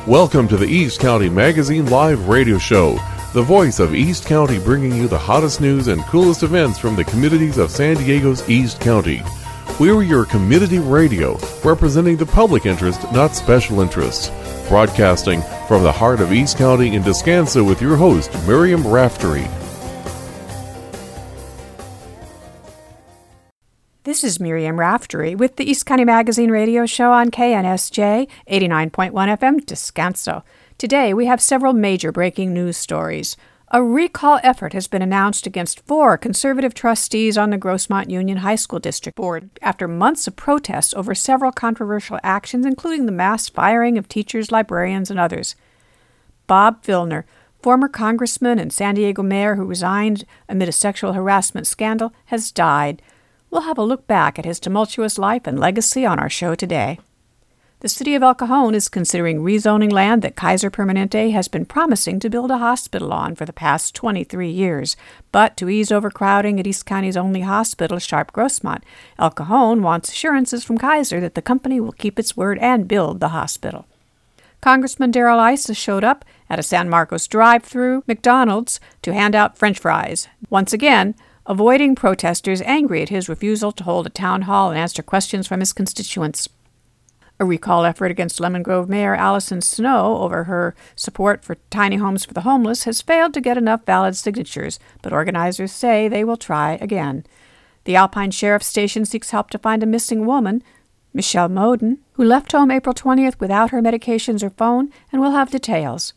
Welcome to the East County Magazine Live Radio Show, the voice of East County, bringing you the hottest news and coolest events from the communities of San Diego's East County. We're your community radio, representing the public interest, not special interests. Broadcasting from the heart of East County in Descanso with your host, Miriam Raftery. This is Miriam Raftery with the East County Magazine Radio Show on KNSJ 89.1 FM Descanso. Today we have several major breaking news stories. A recall effort has been announced against 4 conservative trustees on the Grossmont Union High School District Board after months of protests over several controversial actions, including the mass firing of teachers, librarians, and others. Bob Filner, former congressman and San Diego mayor who resigned amid a sexual harassment scandal, has died. We'll have a look back at his tumultuous life and legacy on our show today. The city of El Cajon is considering rezoning land that Kaiser Permanente has been promising to build a hospital on for the past 23 years. But to ease overcrowding at East County's only hospital, Sharp Grossmont, El Cajon wants assurances from Kaiser that the company will keep its word and build the hospital. Congressman Darrell Issa showed up at a San Marcos drive-thru McDonald's to hand out French fries. Once again, avoiding protesters angry at his refusal to hold a town hall and answer questions from his constituents. A recall effort against Lemon Grove Mayor Allison Snow over her support for tiny homes for the homeless has failed to get enough valid signatures, but organizers say they will try again. The Alpine Sheriff's Station seeks help to find a missing woman, Michelle Moden, who left home April 20th without her medications or phone, and will have details.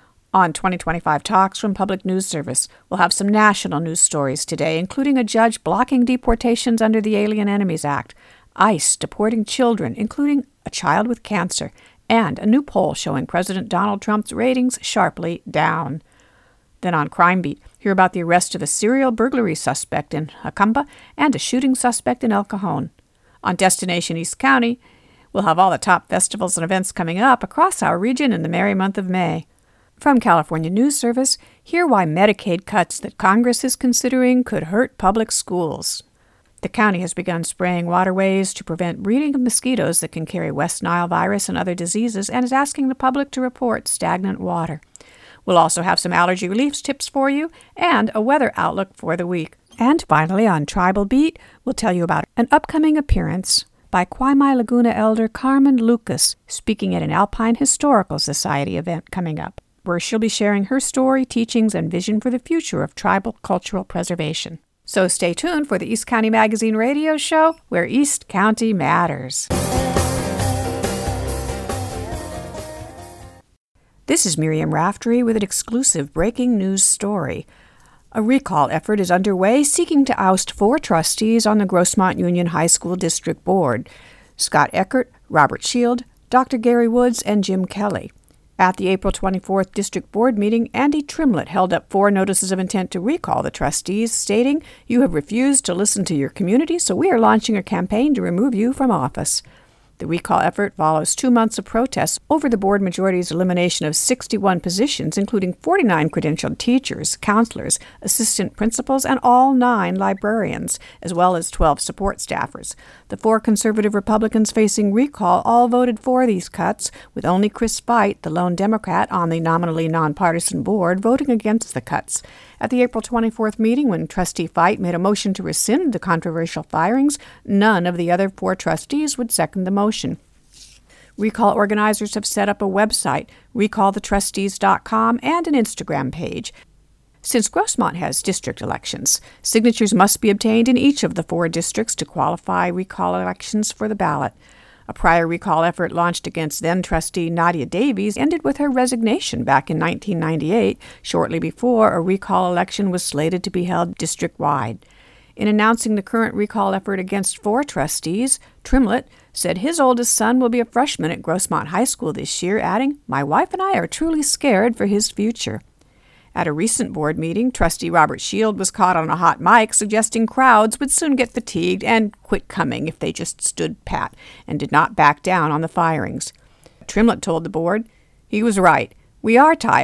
On 2025 Talks from Public News Service, we'll have some national news stories today, including a judge blocking deportations under the Alien Enemies Act, ICE deporting children, including a child with cancer, and a new poll showing President Donald Trump's ratings sharply down. Then on Crime Beat, hear about the arrest of a serial burglary suspect in Jacamba and a shooting suspect in El Cajon. On Destination East County, we'll have all the top festivals and events coming up across our region in the merry month of May. From California News Service, hear why Medicaid cuts that Congress is considering could hurt public schools. The county has begun spraying waterways to prevent breeding of mosquitoes that can carry West Nile virus and other diseases, and is asking the public to report stagnant water. We'll also have some allergy relief tips for you and a weather outlook for the week. And finally, on Tribal Beat, we'll tell you about an upcoming appearance by Kaimai Laguna elder Carmen Lucas, speaking at an Alpine Historical Society event coming up, where she'll be sharing her story, teachings, and vision for the future of tribal cultural preservation. So stay tuned for the East County Magazine Radio Show, where East County matters. This is Miriam Raftery with an exclusive breaking news story. A recall effort is underway seeking to oust 4 trustees on the Grossmont Union High School District Board: Scott Eckert, Robert Shield, Dr. Gary Woods, and Jim Kelly. At the April 24th District Board meeting, Andy Trimlett held up 4 notices of intent to recall the trustees, stating, "You have refused to listen to your community, so we are launching a campaign to remove you from office." The recall effort follows 2 months of protests over the board majority's elimination of 61 positions, including 49 credentialed teachers, counselors, assistant principals, and all 9 librarians, as well as 12 support staffers. The 4 conservative Republicans facing recall all voted for these cuts, with only Chris Veit, the lone Democrat on the nominally nonpartisan board, voting against the cuts. At the April 24th meeting, when Trustee Veit made a motion to rescind the controversial firings, none of the other 4 trustees would second the motion. Recall organizers have set up a website, recallthetrustees.com, and an Instagram page. Since Grossmont has district elections, signatures must be obtained in each of the 4 districts to qualify recall elections for the ballot. A prior recall effort launched against then-trustee Nadia Davies ended with her resignation back in 1998, shortly before a recall election was slated to be held district-wide. In announcing the current recall effort against 4 trustees, Trimlett said his oldest son will be a freshman at Grossmont High School this year, adding, "My wife and I are truly scared for his future." At a recent board meeting, Trustee Robert Shield was caught on a hot mic suggesting crowds would soon get fatigued and quit coming if they just stood pat and did not back down on the firings. Trimlett told the board, "He was right. We are tired,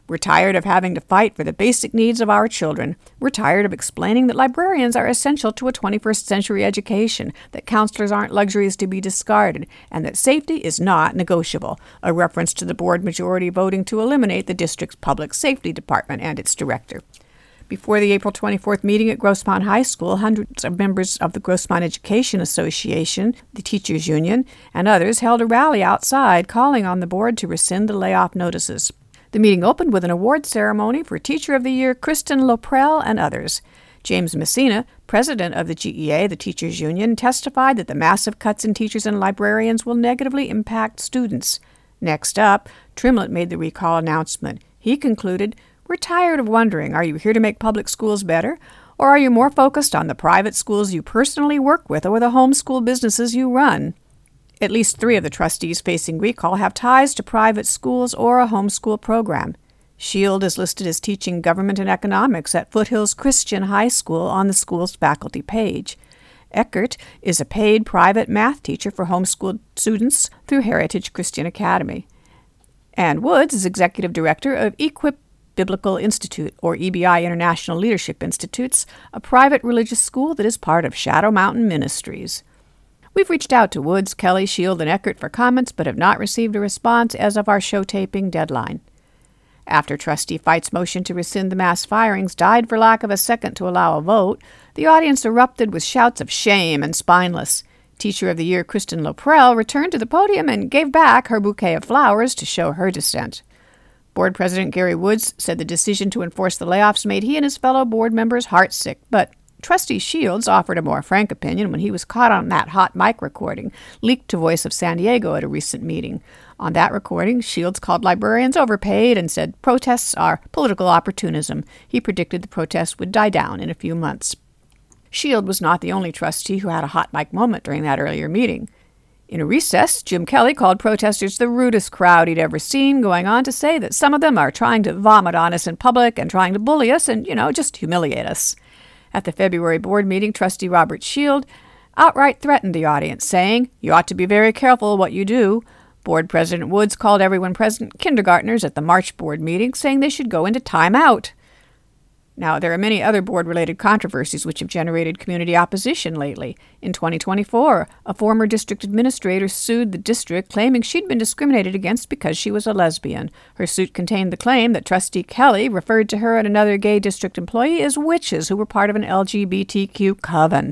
We're tired of having to fight for the basic needs of our children. We're tired of explaining that librarians are essential to a 21st century education, that counselors aren't luxuries to be discarded, and that safety is not negotiable, a reference to the board majority voting to eliminate the district's public safety department and its director. Before the April 24th meeting at Grossmont High School, hundreds of members of the Grossmont Education Association, the Teachers Union, and others held a rally outside calling on the board to rescind the layoff notices. The meeting opened with an award ceremony for Teacher of the Year Kristen Loprell and others. James Messina, president of the GEA, the Teachers Union, testified that the massive cuts in teachers and librarians will negatively impact students. Next up, Trimlett made the recall announcement. He concluded, "We're tired of wondering, are you here to make public schools better? Or are you more focused on the private schools you personally work with or the homeschool businesses you run?" At least 3 of the trustees facing recall have ties to private schools or a homeschool program. Shield is listed as teaching government and economics at Foothills Christian High School on the school's faculty page. Eckert is a paid private math teacher for homeschooled students through Heritage Christian Academy. Ann Woods is executive director of Equip Biblical Institute, or EBI International Leadership Institutes, a private religious school that is part of Shadow Mountain Ministries. We've reached out to Woods, Kelly, Shield, and Eckert for comments, but have not received a response as of our show taping deadline. After Trustee Fite's motion to rescind the mass firings died for lack of a second to allow a vote, the audience erupted with shouts of shame and spineless. Teacher of the Year Kristen Loprell returned to the podium and gave back her bouquet of flowers to show her dissent. Board President Gary Woods said the decision to enforce the layoffs made he and his fellow board members heartsick, but Trustee Shields offered a more frank opinion when he was caught on that hot mic recording, leaked to Voice of San Diego at a recent meeting. On that recording, Shields called librarians overpaid and said protests are political opportunism. He predicted the protests would die down in a few months. Shield was not the only trustee who had a hot mic moment during that earlier meeting. In a recess, Jim Kelly called protesters the rudest crowd he'd ever seen, going on to say that some of them are trying to vomit on us in public and trying to bully us and, just humiliate us. At the February board meeting, Trustee Robert Shield outright threatened the audience, saying, "You ought to be very careful what you do." Board President Woods called everyone present kindergartners at the March board meeting, saying they should go into timeout. Now, there are many other board-related controversies which have generated community opposition lately. In 2024, a former district administrator sued the district, claiming she'd been discriminated against because she was a lesbian. Her suit contained the claim that Trustee Kelly referred to her and another gay district employee as witches who were part of an LGBTQ coven.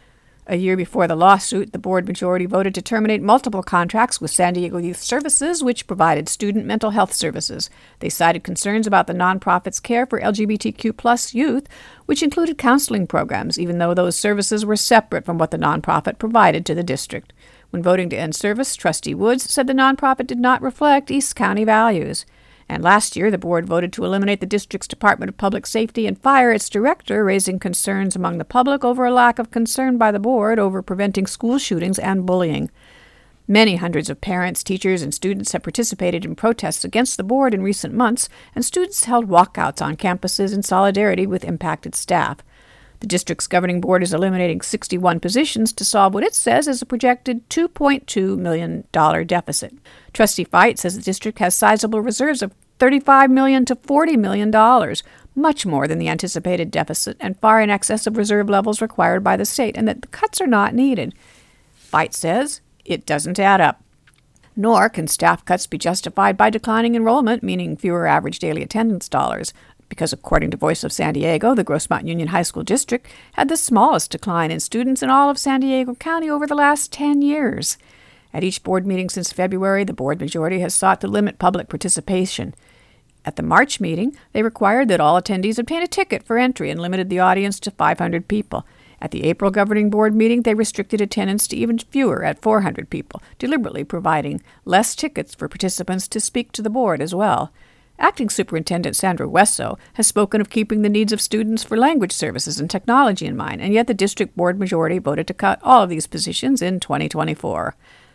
A year before the lawsuit, the board majority voted to terminate multiple contracts with San Diego Youth Services, which provided student mental health services. They cited concerns about the nonprofit's care for LGBTQ+ youth, which included counseling programs, even though those services were separate from what the nonprofit provided to the district. When voting to end service, Trustee Woods said the nonprofit did not reflect East County values. And last year, the board voted to eliminate the district's Department of Public Safety and fire its director, raising concerns among the public over a lack of concern by the board over preventing school shootings and bullying. Many hundreds of parents, teachers, and students have participated in protests against the board in recent months, and students held walkouts on campuses in solidarity with impacted staff. The district's governing board is eliminating 61 positions to solve what it says is a projected $2.2 million deficit. Trustee Fite says the district has sizable reserves of $35 million to $40 million, much more than the anticipated deficit and far in excess of reserve levels required by the state, and that the cuts are not needed. Fite says it doesn't add up. Nor can staff cuts be justified by declining enrollment, meaning fewer average daily attendance dollars, because according to Voice of San Diego, the Grossmont Union High School District had the smallest decline in students in all of San Diego County over the last 10 years. At each board meeting since February, the board majority has sought to limit public participation. At the March meeting, they required that all attendees obtain a ticket for entry and limited the audience to 500 people. At the April governing board meeting, they restricted attendance to even fewer at 400 people, deliberately providing less tickets for participants to speak to the board as well. Acting Superintendent Sandra Wesso has spoken of keeping the needs of students for language services and technology in mind, and yet the district board majority voted to cut all of these positions in 2024.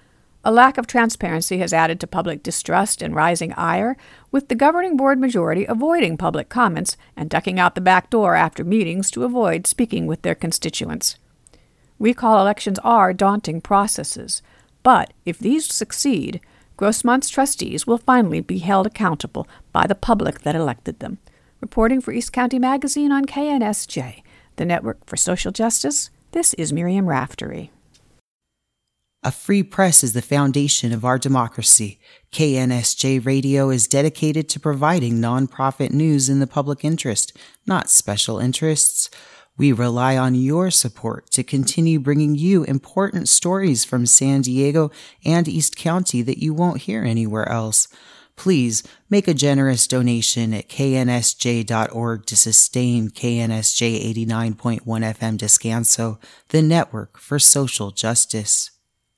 A lack of transparency has added to public distrust and rising ire, with the governing board majority avoiding public comments and ducking out the back door after meetings to avoid speaking with their constituents. Recall elections are daunting processes, but if these succeed, Grossmont's trustees will finally be held accountable by the public that elected them. Reporting for East County Magazine on KNSJ, the Network for Social Justice, this is Miriam Raftery. A free press is the foundation of our democracy. KNSJ Radio is dedicated to providing nonprofit news in the public interest, not special interests. We rely on your support to continue bringing you important stories from San Diego and East County that you won't hear anywhere else. Please make a generous donation at knsj.org to sustain KNSJ 89.1 FM Descanso, the Network for Social Justice.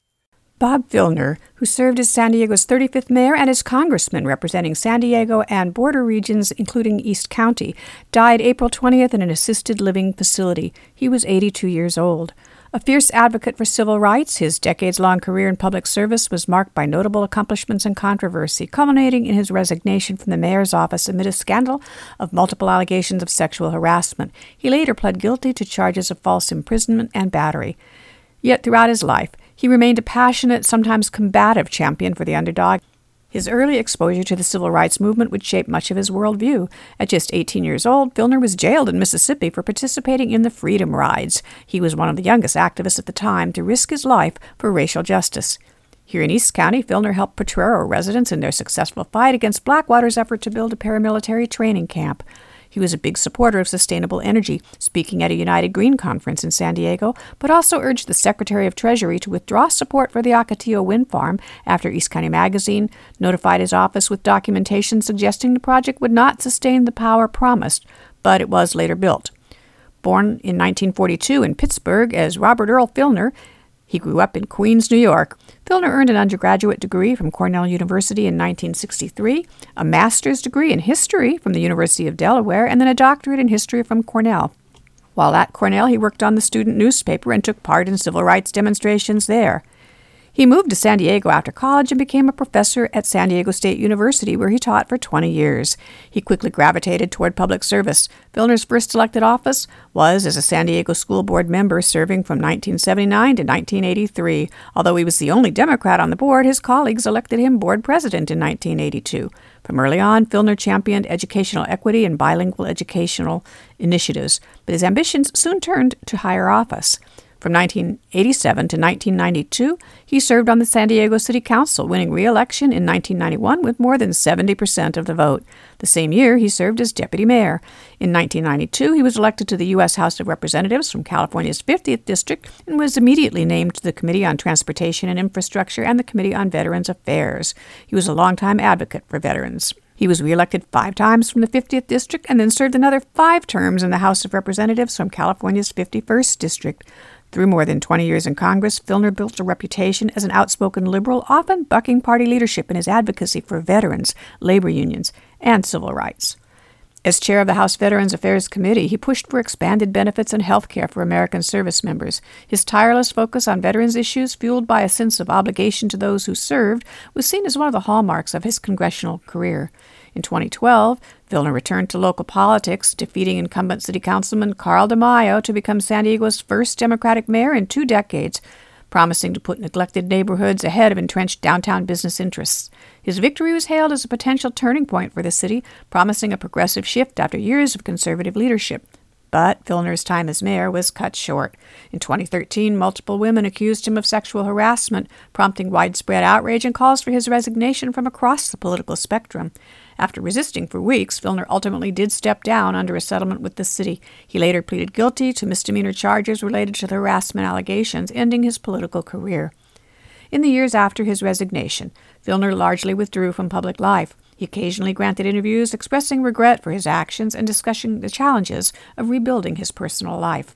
Bob Filner, who served as San Diego's 35th mayor and as congressman representing San Diego and border regions, including East County, died April 20th in an assisted living facility. He was 82 years old. A fierce advocate for civil rights, his decades-long career in public service was marked by notable accomplishments and controversy, culminating in his resignation from the mayor's office amid a scandal of multiple allegations of sexual harassment. He later pled guilty to charges of false imprisonment and battery. Yet throughout his life, he remained a passionate, sometimes combative champion for the underdog. His early exposure to the civil rights movement would shape much of his worldview. At just 18 years old, Filner was jailed in Mississippi for participating in the Freedom Rides. He was one of the youngest activists at the time to risk his life for racial justice. Here in East County, Filner helped Potrero residents in their successful fight against Blackwater's effort to build a paramilitary training camp. He was a big supporter of sustainable energy, speaking at a United Green conference in San Diego, but also urged the Secretary of Treasury to withdraw support for the Ocotillo wind farm after East County Magazine notified his office with documentation suggesting the project would not sustain the power promised, but it was later built. Born in 1942 in Pittsburgh as Robert Earl Filner, he grew up in Queens, New York. Filner earned an undergraduate degree from Cornell University in 1963, a master's degree in history from the University of Delaware, and then a doctorate in history from Cornell. While at Cornell, he worked on the student newspaper and took part in civil rights demonstrations there. He moved to San Diego after college and became a professor at San Diego State University, where he taught for 20 years. He quickly gravitated toward public service. Filner's first elected office was as a San Diego School Board member, serving from 1979 to 1983. Although he was the only Democrat on the board, his colleagues elected him board president in 1982. From early on, Filner championed educational equity and bilingual educational initiatives, but his ambitions soon turned to higher office. From 1987 to 1992, he served on the San Diego City Council, winning re-election in 1991 with more than 70% of the vote. The same year, he served as deputy mayor. In 1992, he was elected to the U.S. House of Representatives from California's 50th District and was immediately named to the Committee on Transportation and Infrastructure and the Committee on Veterans Affairs. He was a longtime advocate for veterans. He was re-elected 5 times from the 50th District and then served another 5 terms in the House of Representatives from California's 51st District. Through more than 20 years in Congress, Filner built a reputation as an outspoken liberal, often bucking party leadership in his advocacy for veterans, labor unions, and civil rights. As chair of the House Veterans Affairs Committee, he pushed for expanded benefits and health care for American service members. His tireless focus on veterans issues, fueled by a sense of obligation to those who served, was seen as one of the hallmarks of his congressional career. In 2012, Filner returned to local politics, defeating incumbent city councilman Carl DeMaio to become San Diego's first Democratic mayor in 2 decades, promising to put neglected neighborhoods ahead of entrenched downtown business interests. His victory was hailed as a potential turning point for the city, promising a progressive shift after years of conservative leadership. But Filner's time as mayor was cut short. In 2013, multiple women accused him of sexual harassment, prompting widespread outrage and calls for his resignation from across the political spectrum. After resisting for weeks, Filner ultimately did step down under a settlement with the city. He later pleaded guilty to misdemeanor charges related to the harassment allegations, ending his political career. In the years after his resignation, Filner largely withdrew from public life. He occasionally granted interviews expressing regret for his actions and discussing the challenges of rebuilding his personal life.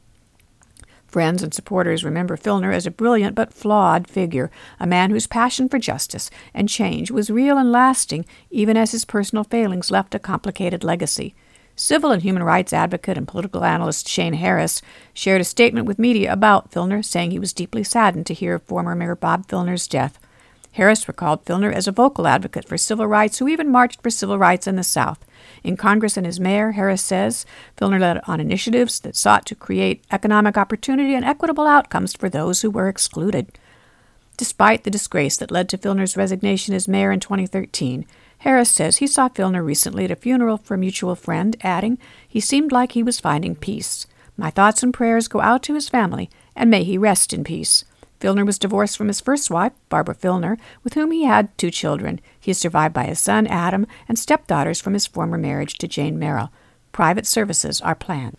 Friends and supporters remember Filner as a brilliant but flawed figure, a man whose passion for justice and change was real and lasting, even as his personal failings left a complicated legacy. Civil and human rights advocate and political analyst Shane Harris shared a statement with media about Filner, saying he was deeply saddened to hear of former Mayor Bob Filner's death. Harris recalled Filner as a vocal advocate for civil rights who even marched for civil rights in the South. In Congress and as mayor, Harris says, Filner led on initiatives that sought to create economic opportunity and equitable outcomes for those who were excluded. Despite the disgrace that led to Filner's resignation as mayor in 2013, Harris says he saw Filner recently at a funeral for a mutual friend, adding, "He seemed like he was finding peace. My thoughts and prayers go out to his family, and may he rest in peace." Filner was divorced from his first wife, Barbara Filner, with whom he had 2 children. He is survived by his son, Adam, and stepdaughters from his former marriage to Jane Merrill. Private services are planned.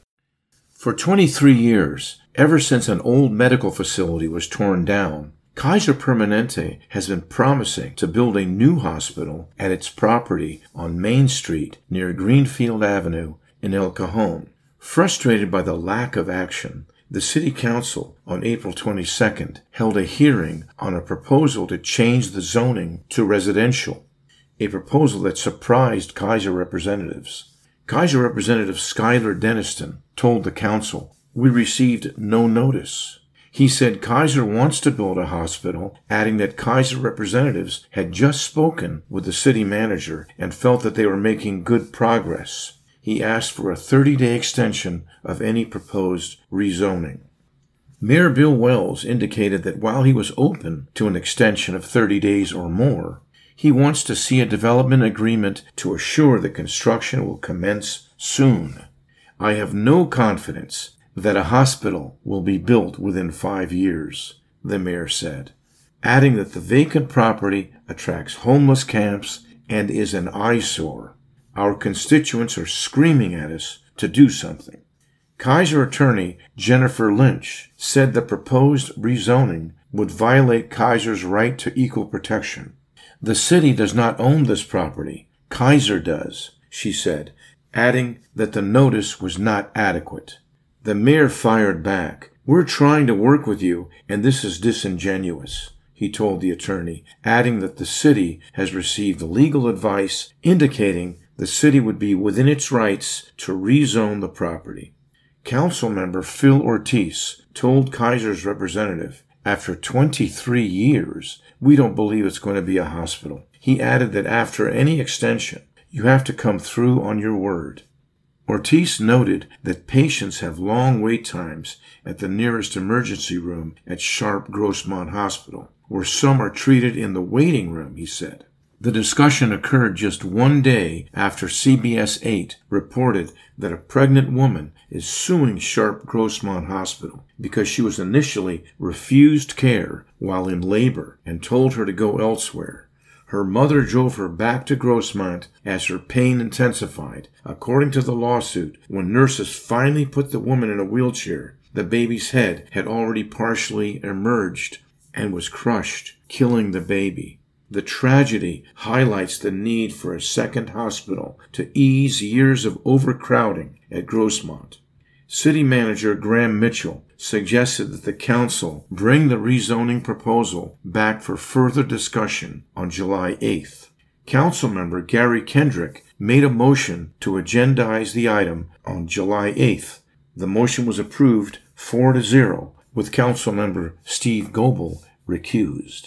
For 23 years, ever since an old medical facility was torn down, Kaiser Permanente has been promising to build a new hospital at its property on Main Street near Greenfield Avenue in El Cajon. Frustrated by the lack of action, the City Council on April 22nd held a hearing on a proposal to change the zoning to residential, a proposal that surprised Kaiser representatives. Kaiser Representative Skylar Denniston told the council, "We received no notice." He said Kaiser wants to build a hospital, adding that Kaiser representatives had just spoken with the city manager and felt that they were making good progress. He asked for a 30-day extension of any proposed rezoning. Mayor Bill Wells indicated that while he was open to an extension of 30 days or more, he wants to see a development agreement to assure that construction will commence soon. "I have no confidence that a hospital will be built within 5 years, the mayor said, adding that the vacant property attracts homeless camps and is an eyesore. Our constituents are screaming at us to do something. Kaiser attorney Jennifer Lynch said the proposed rezoning would violate Kaiser's right to equal protection. The city does not own this property. Kaiser does, she said, adding that the notice was not adequate. The mayor fired back. "We're trying to work with you, and this is disingenuous," he told the attorney, adding that the city has received legal advice indicating the city would be within its rights to rezone the property. Councilmember Phil Ortiz told Kaiser's representative, "After 23 years, we don't believe it's going to be a hospital." He added that after any extension, you have to come through on your word. Ortiz noted that patients have long wait times at the nearest emergency room at Sharp Grossmont Hospital, where some are treated in the waiting room, he said. The discussion occurred just 1 day after CBS 8 reported that a pregnant woman is suing Sharp Grossmont Hospital because she was initially refused care while in labor and told her to go elsewhere. Her mother drove her back to Grossmont as her pain intensified. According to the lawsuit, when nurses finally put the woman in a wheelchair, the baby's head had already partially emerged and was crushed, killing the baby. The tragedy highlights the need for a second hospital to ease years of overcrowding at Grossmont. City Manager Graham Mitchell suggested that the council bring the rezoning proposal back for further discussion on July 8th. Councilmember Gary Kendrick made a motion to agendize the item on July 8th. The motion was approved 4-0, with Councilmember Steve Goebel recused.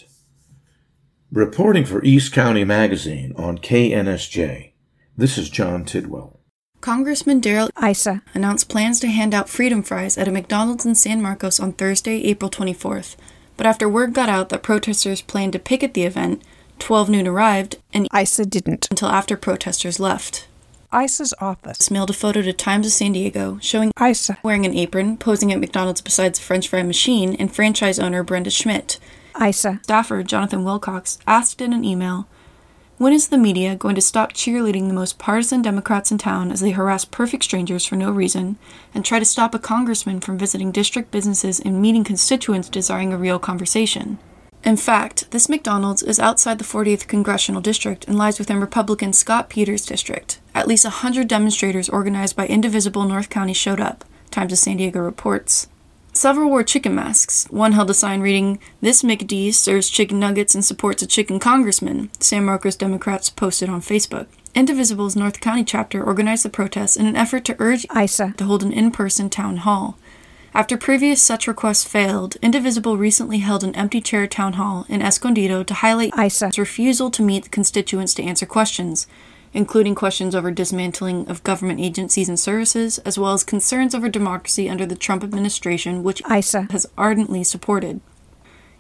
Reporting for East County Magazine on KNSJ, this is John Tidwell. Congressman Darrell Issa announced plans to hand out freedom fries at a McDonald's in San Marcos on Thursday, April 24th. But after word got out that protesters planned to picket the event, 12 noon arrived, and Issa didn't until after protesters left. Issa's office Mailed a photo to Times of San Diego showing Issa wearing an apron, posing at McDonald's beside the French fry machine, and franchise owner Brenda Schmidt. Issa Staffer Jonathan Wilcox asked in an email, "When is the media going to stop cheerleading the most partisan Democrats in town as they harass perfect strangers for no reason, and try to stop a congressman from visiting district businesses and meeting constituents desiring a real conversation?" In fact, this McDonald's is outside the 40th Congressional District and lies within Republican Scott Peters' district. At least 100 demonstrators organized by Indivisible North County showed up, Times of San Diego reports. Several wore chicken masks. One held a sign reading, "This McD serves chicken nuggets and supports a chicken congressman," San Marcos Democrats posted on Facebook. Indivisible's North County chapter organized the protests in an effort to urge Issa to hold an in-person town hall. After previous such requests failed, Indivisible recently held an empty chair town hall in Escondido to highlight Issa's refusal to meet constituents to answer questions, including questions over dismantling of government agencies and services, as well as concerns over democracy under the Trump administration, which Issa has ardently supported.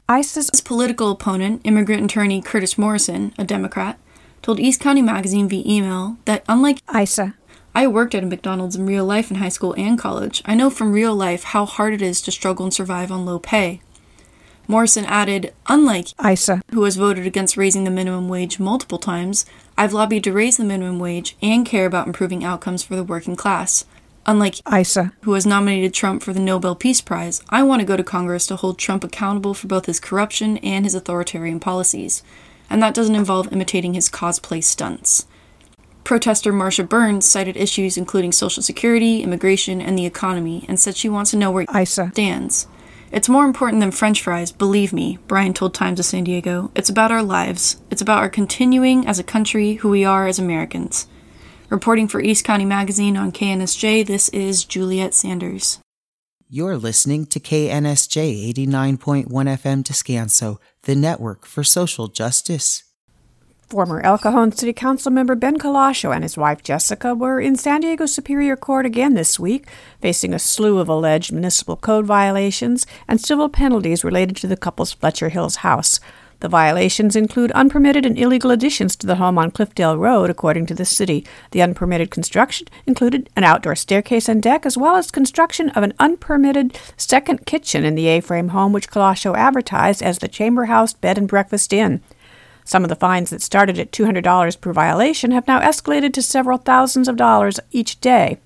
ISA's political opponent, immigrant attorney Curtis Morrison, a Democrat, told East County Magazine via email that unlike ISA, I worked at a McDonald's in real life in high school and college. I know from real life how hard it is to struggle and survive on low pay. Morrison added, unlike ISA, who has voted against raising the minimum wage multiple times, I've lobbied to raise the minimum wage and care about improving outcomes for the working class. Unlike ISA, who has nominated Trump for the Nobel Peace Prize, I want to go to Congress to hold Trump accountable for both his corruption and his authoritarian policies. And that doesn't involve imitating his cosplay stunts. Protester Marsha Burns cited issues including Social Security, immigration, and the economy, and said she wants to know where ISA stands. It's more important than French fries, believe me, Brian told Times of San Diego. It's about our lives. It's about our continuing as a country, who we are as Americans. Reporting for East County Magazine on KNSJ, this is Juliet Sanders. You're listening to KNSJ 89.1 FM Descanso, the network for social justice. Former El Cajon City Council member Ben Colascio and his wife Jessica were in San Diego Superior Court again this week, facing a slew of alleged municipal code violations and civil penalties related to the couple's Fletcher Hills house. The violations include unpermitted and illegal additions to the home on Cliffdale Road, according to the city. The unpermitted construction included an outdoor staircase and deck, as well as construction of an unpermitted second kitchen in the A-frame home, which Colascio advertised as the Chamber House Bed and Breakfast Inn. Some of the fines that started at $200 per violation have now escalated to several thousands of dollars each day.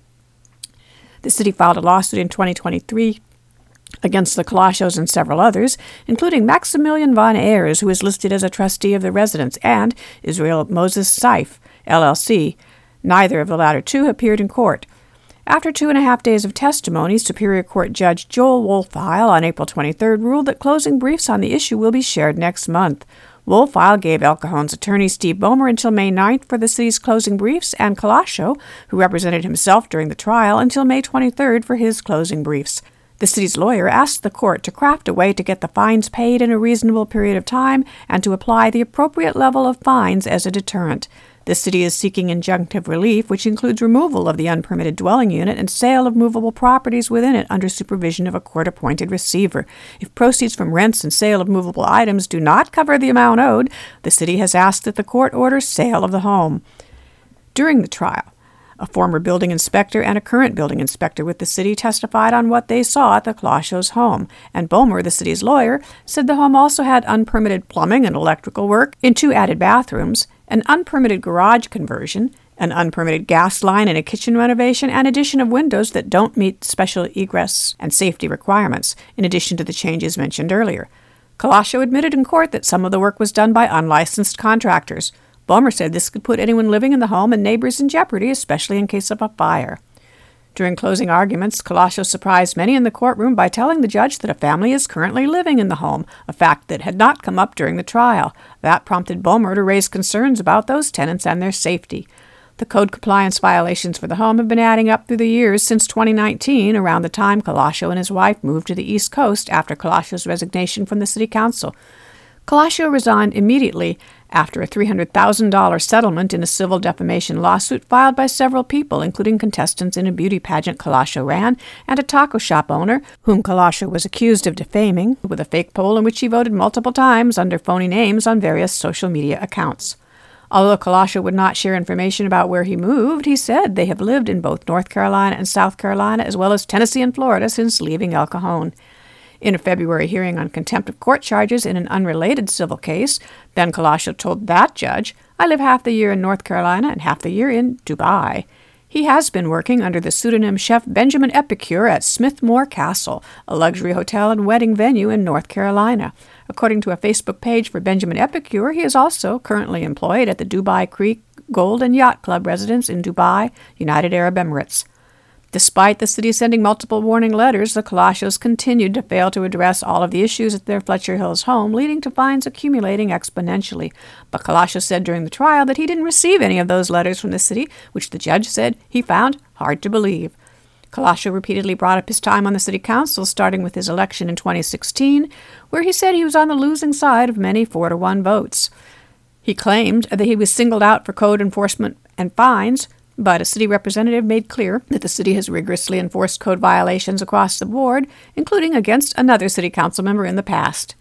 The city filed a lawsuit in 2023 against the Colascios and several others, including Maximilian Von Ayers, who is listed as a trustee of the residence, and Israel Moses Seif, LLC. Neither of the latter two appeared in court. After 2.5 days of testimony, Superior Court Judge Joel Wohlfeil on April 23rd ruled that closing briefs on the issue will be shared next month. Wohlfeil gave El Cajon's attorney Steve Bomer until May 9th for the city's closing briefs, and Colascio, who represented himself during the trial, until May 23rd for his closing briefs. The city's lawyer asked the court to craft a way to get the fines paid in a reasonable period of time and to apply the appropriate level of fines as a deterrent. The city is seeking injunctive relief, which includes removal of the unpermitted dwelling unit and sale of movable properties within it under supervision of a court-appointed receiver. If proceeds from rents and sale of movable items do not cover the amount owed, the city has asked that the court order sale of the home. During the trial, a former building inspector and a current building inspector with the city testified on what they saw at the Colascios' home, and Bomer, the city's lawyer, said the home also had unpermitted plumbing and electrical work in 2 added bathrooms, an unpermitted garage conversion, an unpermitted gas line and a kitchen renovation, and addition of windows that don't meet special egress and safety requirements, in addition to the changes mentioned earlier. Colascio admitted in court that some of the work was done by unlicensed contractors. Bomer said this could put anyone living in the home and neighbors in jeopardy, especially in case of a fire. During closing arguments, Colascio surprised many in the courtroom by telling the judge that a family is currently living in the home, a fact that had not come up during the trial. That prompted Bomer to raise concerns about those tenants and their safety. The code compliance violations for the home have been adding up through the years since 2019, around the time Colascio and his wife moved to the East Coast after Colaccio's resignation from the city council. Colascio resigned immediately after a $300,000 settlement in a civil defamation lawsuit filed by several people, including contestants in a beauty pageant Colascio ran and a taco shop owner whom Colascio was accused of defaming with a fake poll in which he voted multiple times under phony names on various social media accounts. Although Colascio would not share information about where he moved, he said they have lived in both North Carolina and South Carolina, as well as Tennessee and Florida, since leaving El Cajon. In a February hearing on contempt of court charges in an unrelated civil case, Ben Colascio told that judge, "I live half the year in North Carolina and half the year in Dubai." He has been working under the pseudonym Chef Benjamin Epicure at Smithmore Castle, a luxury hotel and wedding venue in North Carolina. According to a Facebook page for Benjamin Epicure, he is also currently employed at the Dubai Creek Gold and Yacht Club residence in Dubai, United Arab Emirates. Despite the city sending multiple warning letters, the Colascios continued to fail to address all of the issues at their Fletcher Hills home, leading to fines accumulating exponentially. But Colascio said during the trial that he didn't receive any of those letters from the city, which the judge said he found hard to believe. Colascio repeatedly brought up his time on the city council, starting with his election in 2016, where he said he was on the losing side of many 4-1 votes. He claimed that he was singled out for code enforcement and fines, but a city representative made clear that the city has rigorously enforced code violations across the board, including against another city council member in the past.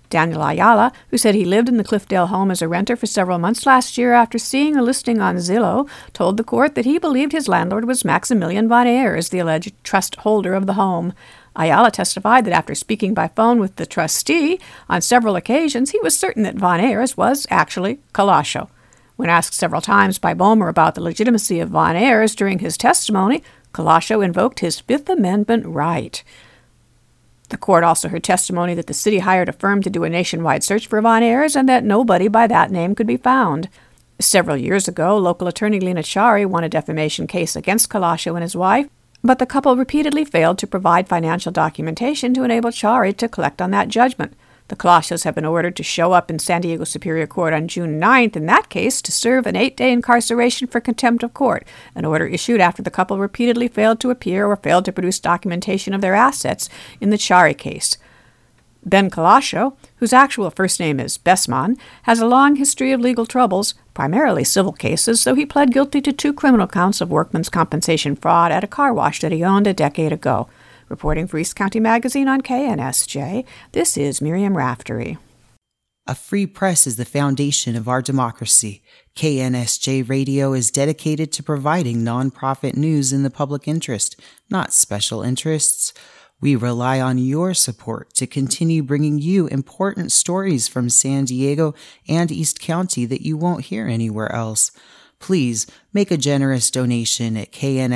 Daniel Ayala, who said he lived in the Cliffdale home as a renter for several months last year after seeing a listing on Zillow, told the court that he believed his landlord was Maximilian Von Ayers, the alleged trust holder of the home. Ayala testified that after speaking by phone with the trustee on several occasions, he was certain that Von Ayers was actually Colascio. When asked several times by Boehmer about the legitimacy of Von Ayers during his testimony, Colascio invoked his Fifth Amendment right. The court also heard testimony that the city hired a firm to do a nationwide search for Von Ayers and that nobody by that name could be found. Several years ago, local attorney Lena Chari won a defamation case against Colascio and his wife, but the couple repeatedly failed to provide financial documentation to enable Chari to collect on that judgment. The Colascios have been ordered to show up in San Diego Superior Court on June 9th in that case to serve an 8-day incarceration for contempt of court, an order issued after the couple repeatedly failed to appear or failed to produce documentation of their assets in the Chari case. Ben Colascio, whose actual first name is Bessman, has a long history of legal troubles, primarily civil cases, so he pled guilty to 2 criminal counts of workman's compensation fraud at a car wash that he owned a decade ago. Reporting for East County Magazine on KNSJ, this is Miriam Raftery. A free press is the foundation of our democracy. KNSJ Radio is dedicated to providing nonprofit news in the public interest, not special interests. We rely on your support to continue bringing you important stories from San Diego and East County that you won't hear anywhere else. Please make a generous donation at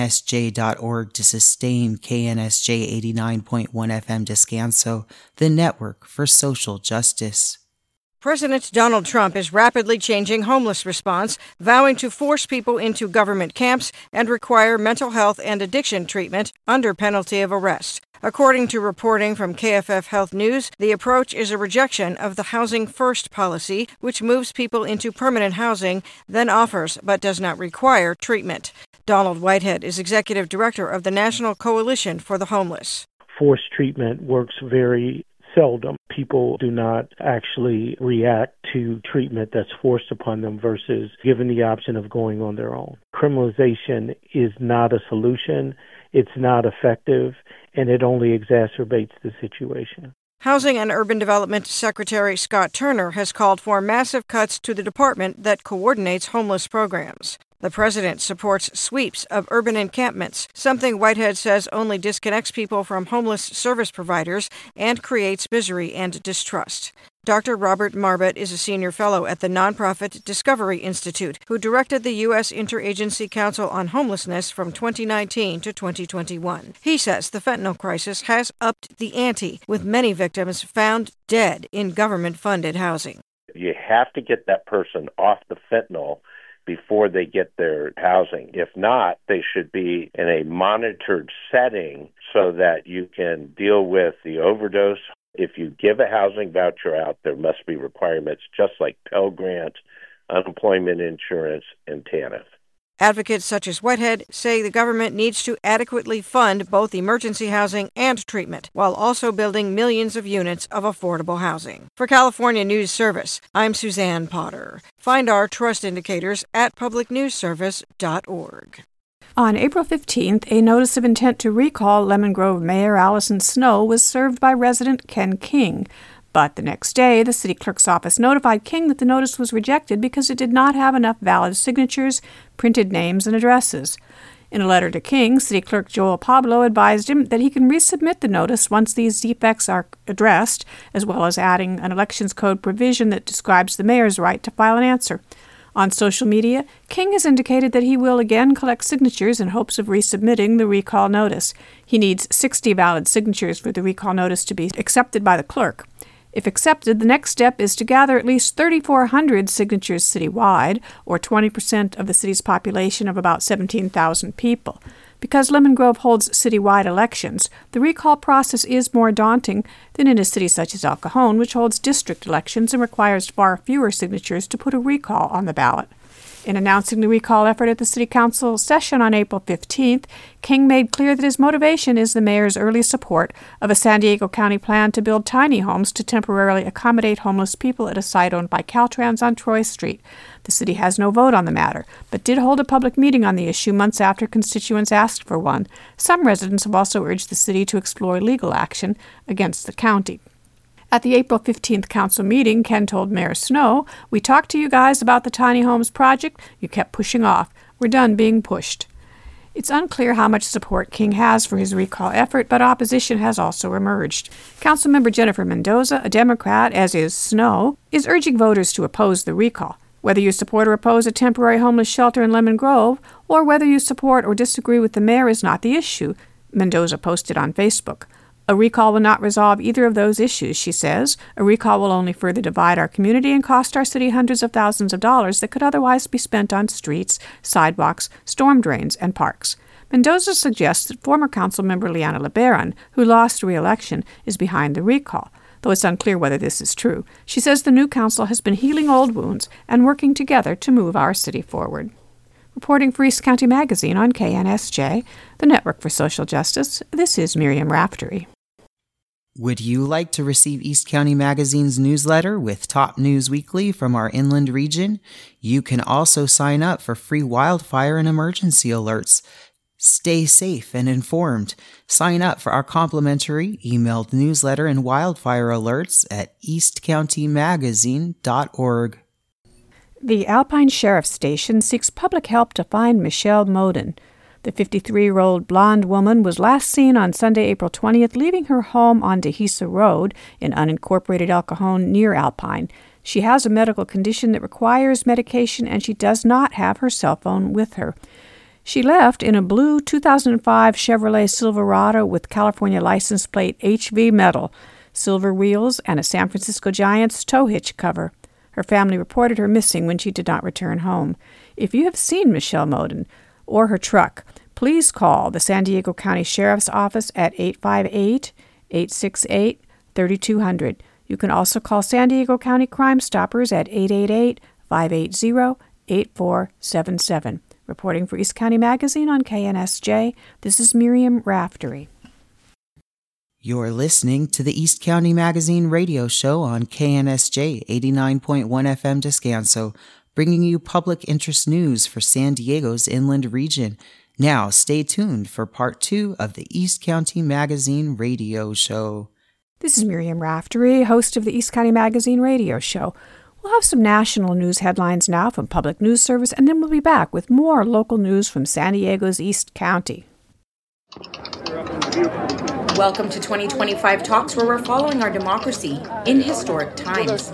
knsj.org to sustain KNSJ 89.1 FM Descanso, the network for social justice. President Donald Trump is rapidly changing homeless response, vowing to force people into government camps and require mental health and addiction treatment under penalty of arrest. According to reporting from KFF Health News, the approach is a rejection of the Housing First policy, which moves people into permanent housing, then offers but does not require treatment. Donald Whitehead is executive director of the National Coalition for the Homeless. Forced treatment works very seldom. People do not actually react to treatment that's forced upon them versus given the option of going on their own. Criminalization is not a solution. It's not effective, and it only exacerbates the situation. Housing and Urban Development Secretary Scott Turner has called for massive cuts to the department that coordinates homeless programs. The president supports sweeps of urban encampments, something Whitehead says only disconnects people from homeless service providers and creates misery and distrust. Dr. Robert Marbut is a senior fellow at the nonprofit Discovery Institute, who directed the U.S. Interagency Council on Homelessness from 2019 to 2021. He says the fentanyl crisis has upped the ante, with many victims found dead in government-funded housing. You have to get that person off the fentanyl before they get their housing. If not, they should be in a monitored setting so that you can deal with the overdose. If you give a housing voucher out, there must be requirements just like Pell Grant, unemployment insurance, and TANF. Advocates such as Whitehead say the government needs to adequately fund both emergency housing and treatment, while also building millions of units of affordable housing. For California News Service, I'm Suzanne Potter. Find our trust indicators at publicnewsservice.org. On April 15th, a notice of intent to recall Lemon Grove Mayor Allison Snow was served by resident Ken King. But the next day, the city clerk's office notified King that the notice was rejected because it did not have enough valid signatures, printed names, and addresses. In a letter to King, City Clerk Joel Pablo advised him that he can resubmit the notice once these defects are addressed, as well as adding an elections code provision that describes the mayor's right to file an answer. On social media, King has indicated that he will again collect signatures in hopes of resubmitting the recall notice. He needs 60 valid signatures for the recall notice to be accepted by the clerk. If accepted, the next step is to gather at least 3,400 signatures citywide, or 20% of the city's population of about 17,000 people. Because Lemon Grove holds citywide elections, the recall process is more daunting than in a city such as El Cajon, which holds district elections and requires far fewer signatures to put a recall on the ballot. In announcing the recall effort at the City Council session on April 15th, King made clear that his motivation is the mayor's early support of a San Diego County plan to build tiny homes to temporarily accommodate homeless people at a site owned by Caltrans on Troy Street. The city has no vote on the matter, but did hold a public meeting on the issue months after constituents asked for one. Some residents have also urged the city to explore legal action against the county. At the April 15th council meeting, Ken told Mayor Snow, "We talked to you guys about the tiny homes project. You kept pushing off. We're done being pushed." It's unclear how much support King has for his recall effort, but opposition has also emerged. Councilmember Jennifer Mendoza, a Democrat, as is Snow, is urging voters to oppose the recall. Whether you support or oppose a temporary homeless shelter in Lemon Grove, or whether you support or disagree with the mayor is not the issue, Mendoza posted on Facebook. A recall will not resolve either of those issues, she says. A recall will only further divide our community and cost our city hundreds of thousands of dollars that could otherwise be spent on streets, sidewalks, storm drains, and parks. Mendoza suggests that former councilmember Liana LeBaron, who lost re-election, is behind the recall, though it's unclear whether this is true. She says the new council has been healing old wounds and working together to move our city forward. Reporting for East County Magazine on KNSJ, the Network for Social Justice, this is Miriam Raftery. Would you like to receive East County Magazine's newsletter with top news weekly from our inland region? You can also sign up for free wildfire and emergency alerts. Stay safe and informed. Sign up for our complimentary emailed newsletter and wildfire alerts at eastcountymagazine.org. The Alpine Sheriff's Station seeks public help to find Michelle Moden. The 53-year-old blonde woman was last seen on Sunday, April 20th, leaving her home on Dehesa Road in unincorporated El Cajon near Alpine. She has a medical condition that requires medication, and she does not have her cell phone with her. She left in a blue 2005 Chevrolet Silverado with California license plate HV metal, silver wheels, and a San Francisco Giants tow hitch cover. Her family reported her missing when she did not return home. If you have seen Michelle Moden or her truck, please call the San Diego County Sheriff's Office at 858-868-3200. You can also call San Diego County Crime Stoppers at 888-580-8477. Reporting for East County Magazine on KNSJ, this is Miriam Raftery. You're listening to the East County Magazine radio show on KNSJ 89.1 FM Descanso, bringing you public interest news for San Diego's inland region. Now, stay tuned for part 2 of the East County Magazine radio show. This is Miriam Raftery, host of the East County Magazine radio show. We'll have some national news headlines now from Public News Service, and then we'll be back with more local news from San Diego's East County. Welcome to 2025 Talks, where we're following our democracy in historic times.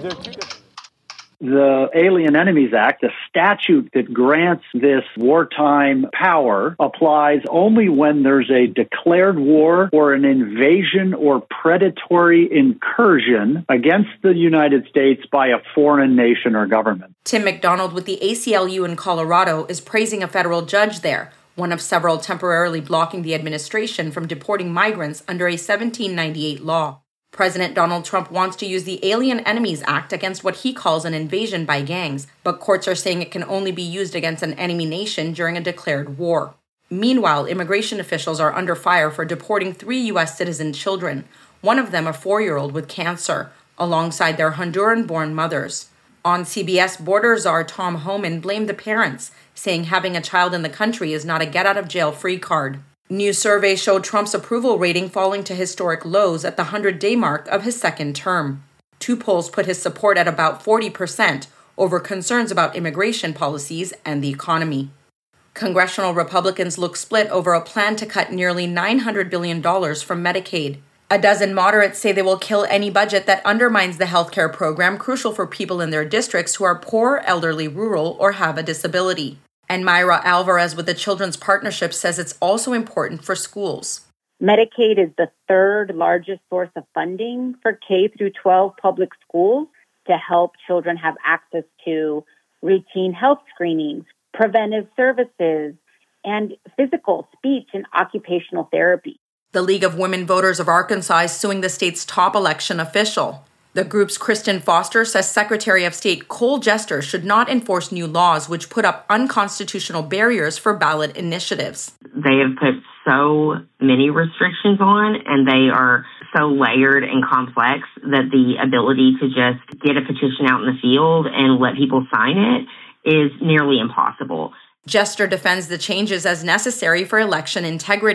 The Alien Enemies Act, the statute that grants this wartime power, applies only when there's a declared war or an invasion or predatory incursion against the United States by a foreign nation or government. Tim McDonald with the ACLU in Colorado is praising a federal judge there, one of several temporarily blocking the administration from deporting migrants under a 1798 law. President Donald Trump wants to use the Alien Enemies Act against what he calls an invasion by gangs, but courts are saying it can only be used against an enemy nation during a declared war. Meanwhile, immigration officials are under fire for deporting 3 U.S. citizen children, one of them a 4-year-old with cancer, alongside their Honduran-born mothers. On CBS, border czar Tom Homan blamed the parents, saying having a child in the country is not a get-out-of-jail-free card. New surveys showed Trump's approval rating falling to historic lows at the 100-day mark of his second term. 2 polls put his support at about 40% over concerns about immigration policies and the economy. Congressional Republicans look split over a plan to cut nearly $900 billion from Medicaid. A dozen moderates say they will kill any budget that undermines the health care program crucial for people in their districts who are poor, elderly, rural, or have a disability. And Myra Alvarez with the Children's Partnership says it's also important for schools. Medicaid is the 3rd largest source of funding for K through 12 public schools to help children have access to routine health screenings, preventive services, and physical, speech, and occupational therapy. The League of Women Voters of Arkansas is suing the state's top election official. The group's Kristen Foster says Secretary of State Cole Jester should not enforce new laws which put up unconstitutional barriers for ballot initiatives. They have put so many restrictions on, and they are so layered and complex that the ability to just get a petition out in the field and let people sign it is nearly impossible. Jester defends the changes as necessary for election integrity,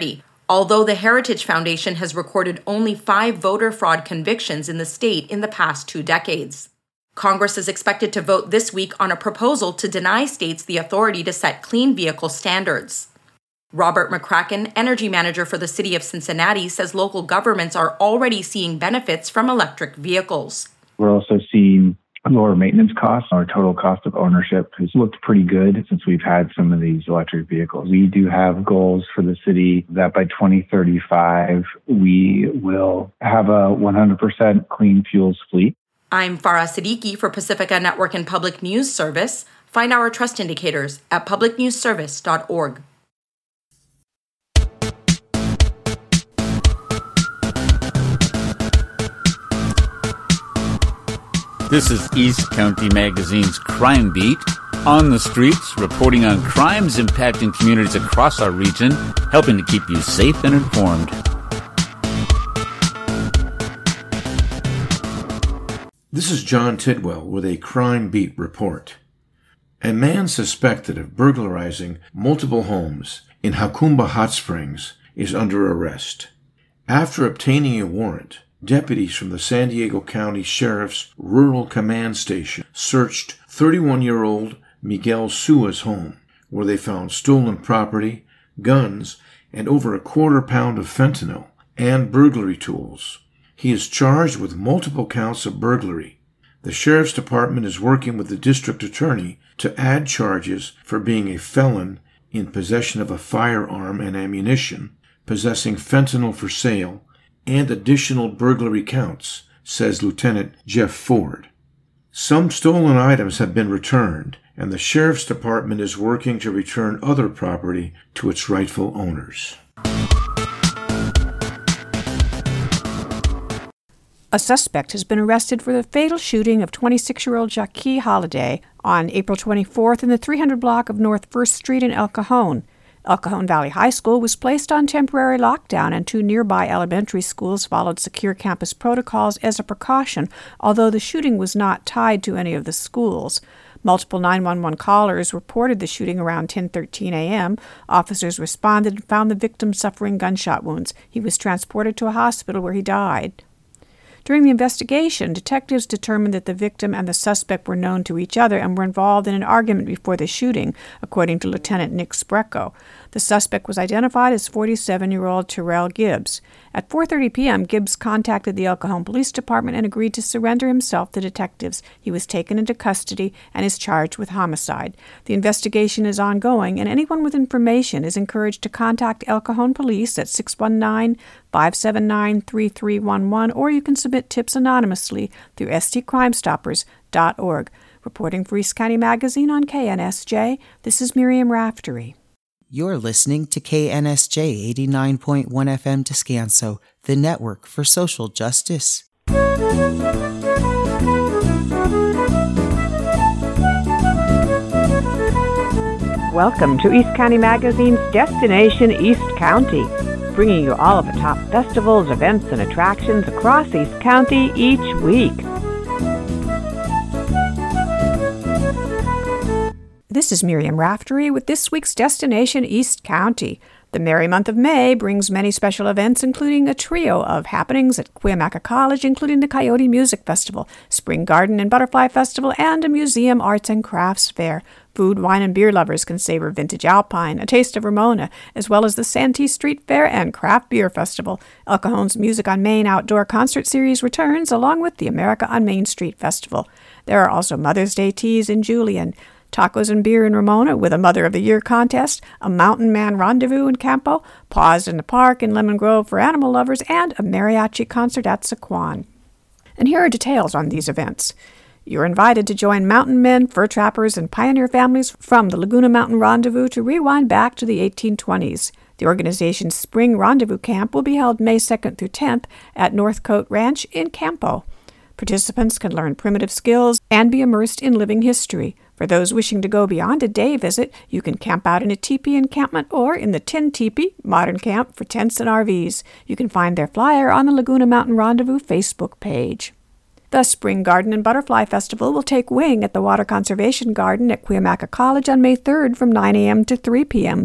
although the Heritage Foundation has recorded only 5 voter fraud convictions in the state in the past 2 decades. Congress is expected to vote this week on a proposal to deny states the authority to set clean vehicle standards. Robert McCracken, energy manager for the city of Cincinnati, says local governments are already seeing benefits from electric vehicles. We're also seeing lower maintenance costs. Our total cost of ownership has looked pretty good since we've had some of these electric vehicles. We do have goals for the city that by 2035, we will have a 100% clean fuels fleet. I'm Farah Siddiqui for Pacifica Network and Public News Service. Find our trust indicators at publicnewsservice.org. This is East County Magazine's Crime Beat, on the streets, reporting on crimes impacting communities across our region, helping to keep you safe and informed. This is John Tidwell with a Crime Beat report. A man suspected of burglarizing multiple homes in Jacumba Hot Springs is under arrest. After obtaining a warrant, deputies from the San Diego County Sheriff's Rural Command Station searched 31-year-old Miguel Sua's home, where they found stolen property, guns, and over a quarter-pound of fentanyl and burglary tools. He is charged with multiple counts of burglary. The Sheriff's Department is working with the district attorney to add charges for being a felon in possession of a firearm and ammunition, possessing fentanyl for sale, and additional burglary counts, says Lieutenant Jeff Ford. Some stolen items have been returned, and the Sheriff's Department is working to return other property to its rightful owners. A suspect has been arrested for the fatal shooting of 26-year-old Jackie Holiday on April 24th in the 300 block of North 1st Street in El Cajon. El Cajon Valley High School was placed on temporary lockdown, and 2 nearby elementary schools followed secure campus protocols as a precaution, although the shooting was not tied to any of the schools. Multiple 911 callers reported the shooting around 10:13 a.m. Officers responded and found the victim suffering gunshot wounds. He was transported to a hospital where he died. During the investigation, detectives determined that the victim and the suspect were known to each other and were involved in an argument before the shooting, according to Lieutenant Nick Sprecco. The suspect was identified as 47-year-old Terrell Gibbs. At 4:30 p.m., Gibbs contacted the El Cajon Police Department and agreed to surrender himself to detectives. He was taken into custody and is charged with homicide. The investigation is ongoing, and anyone with information is encouraged to contact El Cajon Police at 619-579-3311, or you can submit tips anonymously through stcrimestoppers.org. Reporting for East County Magazine on KNSJ, this is Miriam Raftery. You're listening to KNSJ 89.1 FM Descanso, the network for social justice. Welcome to East County Magazine's Destination East County, bringing you all of the top festivals, events, and attractions across East County each week. This is Miriam Raftery with this week's Destination East County. The merry month of May brings many special events, including a trio of happenings at Cuyamaca College, including the Coyote Music Festival, Spring Garden and Butterfly Festival, and a museum arts and crafts fair. Food, wine, and beer lovers can savor Vintage Alpine, a taste of Ramona, as well as the Santee Street Fair and Craft Beer Festival. El Cajon's Music on Main outdoor concert series returns, along with the America on Main Street Festival. There are also Mother's Day teas in Julian, tacos and beer in Ramona with a Mother of the Year contest, a Mountain Man Rendezvous in Campo, Paws in the Park in Lemon Grove for animal lovers, and a mariachi concert at Sequan. And here are details on these events. You're invited to join mountain men, fur trappers, and pioneer families from the Laguna Mountain Rendezvous to rewind back to the 1820s. The organization's Spring Rendezvous Camp will be held May 2nd through 10th at Northcote Ranch in Campo. Participants can learn primitive skills and be immersed in living history. For those wishing to go beyond a day visit, you can camp out in a teepee encampment or in the Tin Teepee modern camp for tents and RVs. You can find their flyer on the Laguna Mountain Rendezvous Facebook page. The Spring Garden and Butterfly Festival will take wing at the Water Conservation Garden at Cuyamaca College on May 3rd from 9 a.m. to 3 p.m.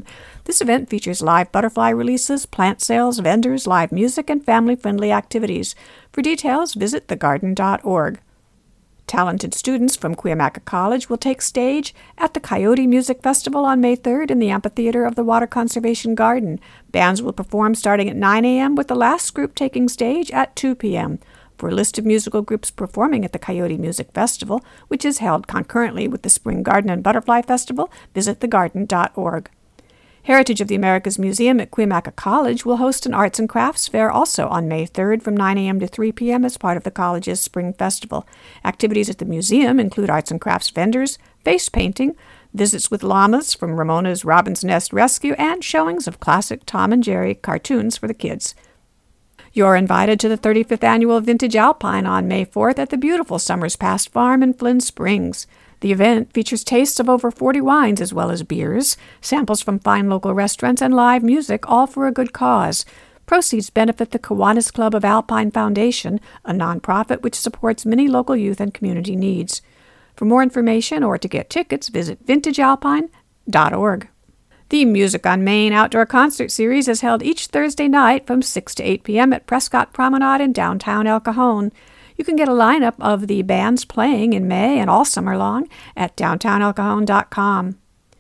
This event features live butterfly releases, plant sales, vendors, live music, and family-friendly activities. For details, visit thegarden.org. Talented students from Cuyamaca College will take stage at the Coyote Music Festival on May 3rd in the amphitheater of the Water Conservation Garden. Bands will perform starting at 9 a.m., with the last group taking stage at 2 p.m. For a list of musical groups performing at the Coyote Music Festival, which is held concurrently with the Spring Garden and Butterfly Festival, visit thegarden.org. Heritage of the Americas Museum at Cuyamaca College will host an arts and crafts fair also on May 3rd from 9 a.m. to 3 p.m. as part of the college's Spring Festival. Activities at the museum include arts and crafts vendors, face painting, visits with llamas from Ramona's Robin's Nest Rescue, and showings of classic Tom and Jerry cartoons for the kids. You're invited to the 35th Annual Vintage Alpine on May 4th at the beautiful Summers Past Farm in Flynn Springs. The event features tastes of over 40 wines as well as beers, samples from fine local restaurants, and live music, all for a good cause. Proceeds benefit the Kiwanis Club of Alpine Foundation, a nonprofit which supports many local youth and community needs. For more information or to get tickets, visit vintagealpine.org. The Music on Main Outdoor Concert Series is held each Thursday night from 6 to 8 p.m. at Prescott Promenade in downtown El Cajon. You can get a lineup of the bands playing in May and all summer long at downtownelcajon.com.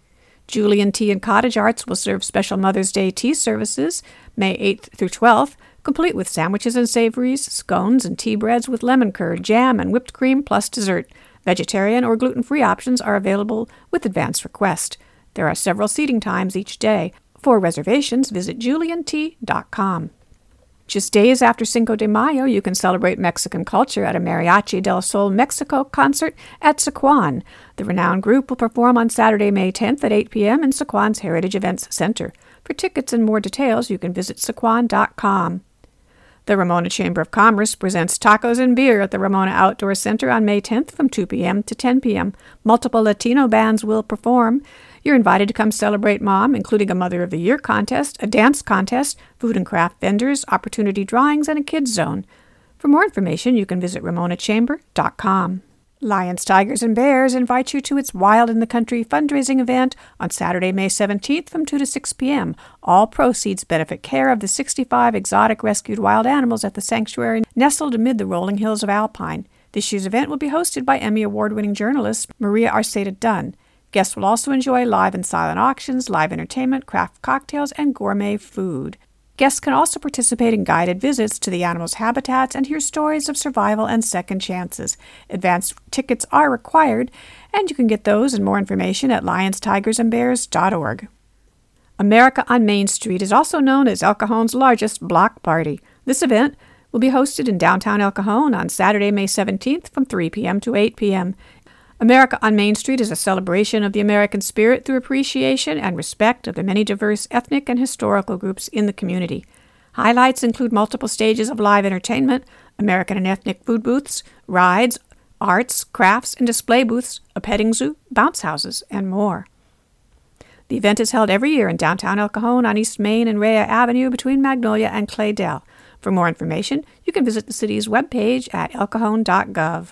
Julian Tea and Cottage Arts will serve special Mother's Day tea services May 8th through 12th, complete with sandwiches and savories, scones and tea breads with lemon curd, jam, and whipped cream plus dessert. Vegetarian or gluten-free options are available with advance request. There are several seating times each day. For reservations, visit juliantea.com. Just days after Cinco de Mayo, you can celebrate Mexican culture at a Mariachi del Sol Mexico concert at Sycuan. The renowned group will perform on Saturday, May 10th at 8 p.m. in Sycuan's Heritage Events Center. For tickets and more details, you can visit sycuan.com. The Ramona Chamber of Commerce presents Tacos and Beer at the Ramona Outdoor Center on May 10th from 2 p.m. to 10 p.m. Multiple Latino bands will perform. You're invited to come celebrate Mom, including a Mother of the Year contest, a dance contest, food and craft vendors, opportunity drawings, and a kids zone. For more information, you can visit ramonachamber.com. Lions, Tigers, and Bears invite you to its Wild in the Country fundraising event on Saturday, May 17th from 2 to 6 p.m. All proceeds benefit care of the 65 exotic rescued wild animals at the sanctuary nestled amid the rolling hills of Alpine. This year's event will be hosted by Emmy Award-winning journalist Maria Arceta Dunn. Guests will also enjoy live and silent auctions, live entertainment, craft cocktails, and gourmet food. Guests can also participate in guided visits to the animals' habitats and hear stories of survival and second chances. Advance tickets are required, and you can get those and more information at lionstigersandbears.org. America on Main Street is also known as El Cajon's largest block party. This event will be hosted in downtown El Cajon on Saturday, May 17th from 3 p.m. to 8 p.m. America on Main Street is a celebration of the American spirit through appreciation and respect of the many diverse ethnic and historical groups in the community. Highlights include multiple stages of live entertainment, American and ethnic food booths, rides, arts, crafts, and display booths, a petting zoo, bounce houses, and more. The event is held every year in downtown El Cajon on East Main and Rhea Avenue between Magnolia and Claydell. For more information, you can visit the city's webpage at elcajon.gov.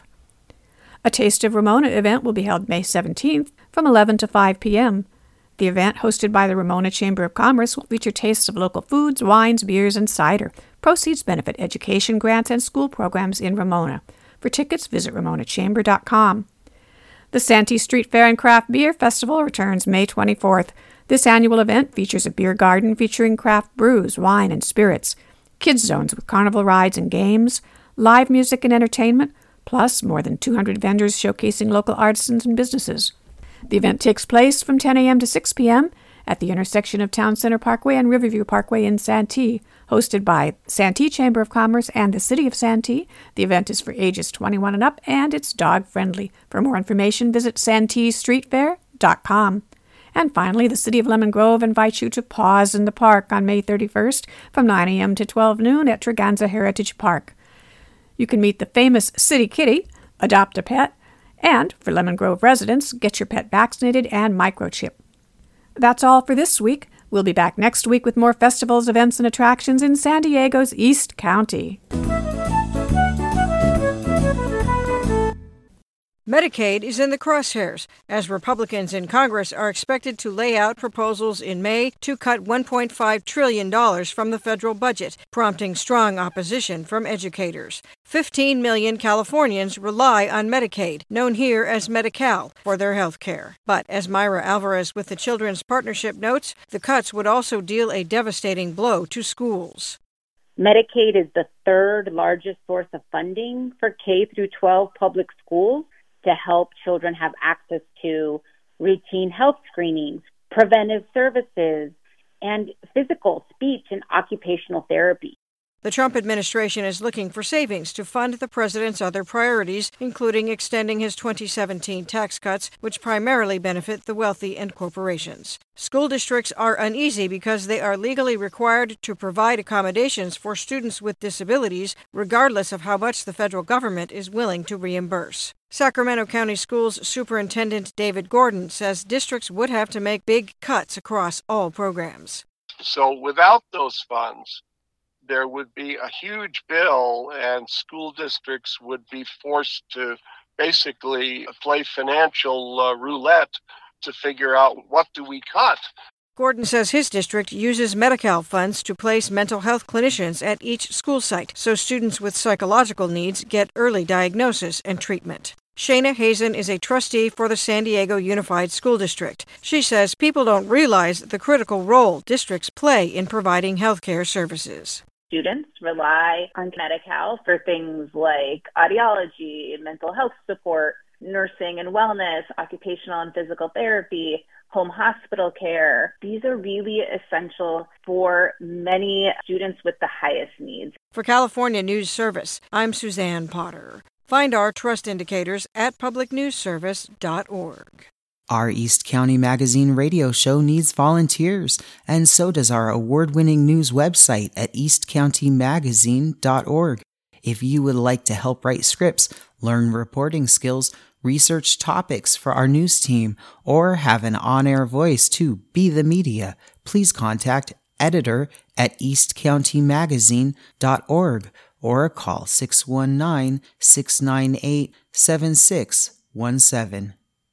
A Taste of Ramona event will be held May 17th from 11 to 5 p.m. The event, hosted by the Ramona Chamber of Commerce, will feature tastes of local foods, wines, beers, and cider. Proceeds benefit education grants and school programs in Ramona. For tickets, visit ramonachamber.com. The Santee Street Fair and Craft Beer Festival returns May 24th. This annual event features a beer garden featuring craft brews, wine, and spirits, kids zones with carnival rides and games, live music and entertainment, plus more than 200 vendors showcasing local artisans and businesses. The event takes place from 10 a.m. to 6 p.m. at the intersection of Town Center Parkway and Riverview Parkway in Santee. Hosted by Santee Chamber of Commerce and the City of Santee, the event is for ages 21 and up, and it's dog-friendly. For more information, visit santeestreetfair.com. And finally, the City of Lemon Grove invites you to pause in the park on May 31st from 9 a.m. to 12 noon at Treganza Heritage Park. You can meet the famous City Kitty, adopt a pet, and, for Lemon Grove residents, get your pet vaccinated and microchipped. That's all for this week. We'll be back next week with more festivals, events, and attractions in San Diego's East County. Medicaid is in the crosshairs, as Republicans in Congress are expected to lay out proposals in May to cut $1.5 trillion from the federal budget, prompting strong opposition from educators. 15 million Californians rely on Medicaid, known here as Medi-Cal, for their health care. But as Myra Alvarez with the Children's Partnership notes, the cuts would also deal a devastating blow to schools. Medicaid is the third largest source of funding for K through 12 public schools to help children have access to routine health screenings, preventive services, and physical, speech, and occupational therapy. The Trump administration is looking for savings to fund the president's other priorities, including extending his 2017 tax cuts, which primarily benefit the wealthy and corporations. School districts are uneasy because they are legally required to provide accommodations for students with disabilities, regardless of how much the federal government is willing to reimburse. Sacramento County Schools Superintendent David Gordon says districts would have to make big cuts across all programs. So without those funds, there would be a huge bill and school districts would be forced to basically play financial roulette to figure out what do we cut. Gordon says his district uses Medi-Cal funds to place mental health clinicians at each school site so students with psychological needs get early diagnosis and treatment. Shayna Hazen is a trustee for the San Diego Unified School District. She says people don't realize the critical role districts play in providing health care services. Students rely on Medi-Cal for things like audiology, mental health support, nursing and wellness, occupational and physical therapy, home hospital care. These are really essential for many students with the highest needs. For California News Service, I'm Suzanne Potter. Find our trust indicators at publicnewsservice.org. Our East County Magazine radio show needs volunteers, and so does our award-winning news website at eastcountymagazine.org. If you would like to help write scripts, learn reporting skills, research topics for our news team, or have an on-air voice to be the media, please contact editor at eastcountymagazine.org or call 619-698-7617.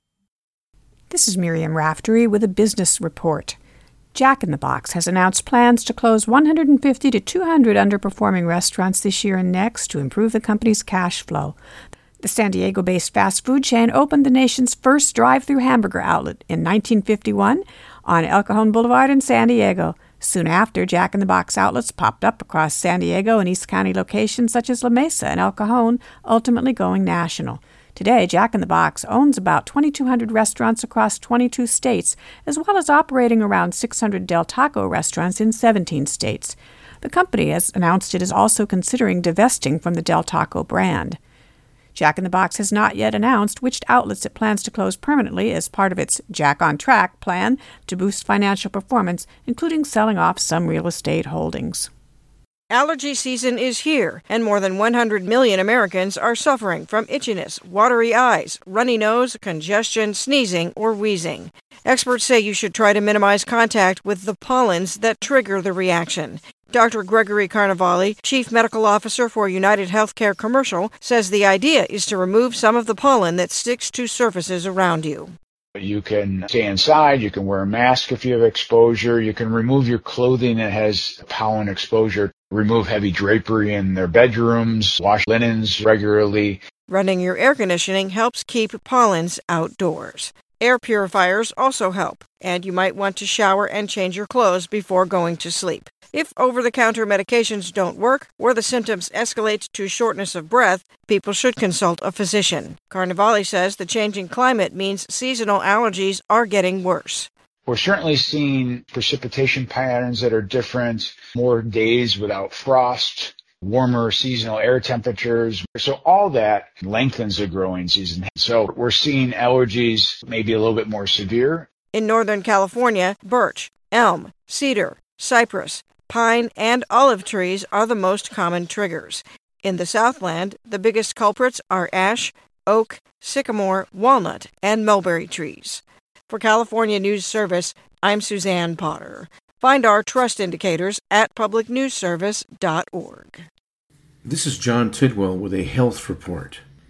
This is Miriam Raftery with a business report. Jack in the Box has announced plans to close 150 to 200 underperforming restaurants this year and next to improve the company's cash flow. The San Diego-based fast food chain opened the nation's first drive-through hamburger outlet in 1951 on El Cajon Boulevard in San Diego. Soon after, Jack in the Box outlets popped up across San Diego and East County locations such as La Mesa and El Cajon, ultimately going national. Today, Jack in the Box owns about 2,200 restaurants across 22 states, as well as operating around 600 Del Taco restaurants in 17 states. The company has announced it is also considering divesting from the Del Taco brand. Jack in the Box has not yet announced which outlets it plans to close permanently as part of its Jack on Track plan to boost financial performance, including selling off some real estate holdings. Allergy season is here, and more than 100 million Americans are suffering from itchiness, watery eyes, runny nose, congestion, sneezing, or wheezing. Experts say you should try to minimize contact with the pollens that trigger the reaction. Dr. Gregory Carnevale, Chief Medical Officer for United Healthcare Commercial, says the idea is to remove some of the pollen that sticks to surfaces around you. You can stay inside, you can wear a mask if you have exposure, you can remove your clothing that has pollen exposure, remove heavy drapery in their bedrooms, wash linens regularly. Running your air conditioning helps keep pollens outdoors. Air purifiers also help, and you might want to shower and change your clothes before going to sleep. If over-the-counter medications don't work, or the symptoms escalate to shortness of breath, people should consult a physician. Carnevale says the changing climate means seasonal allergies are getting worse. We're certainly seeing precipitation patterns that are different, more days without frost, warmer seasonal air temperatures. So all that lengthens the growing season. So we're seeing allergies maybe a little bit more severe. In Northern California, birch, elm, cedar, cypress, pine, and olive trees are the most common triggers. In the Southland, the biggest culprits are ash, oak, sycamore, walnut, and mulberry trees. For California News Service, I'm Suzanne Potter. Find our trust indicators at publicnewsservice.org. This is John Tidwell with a health report.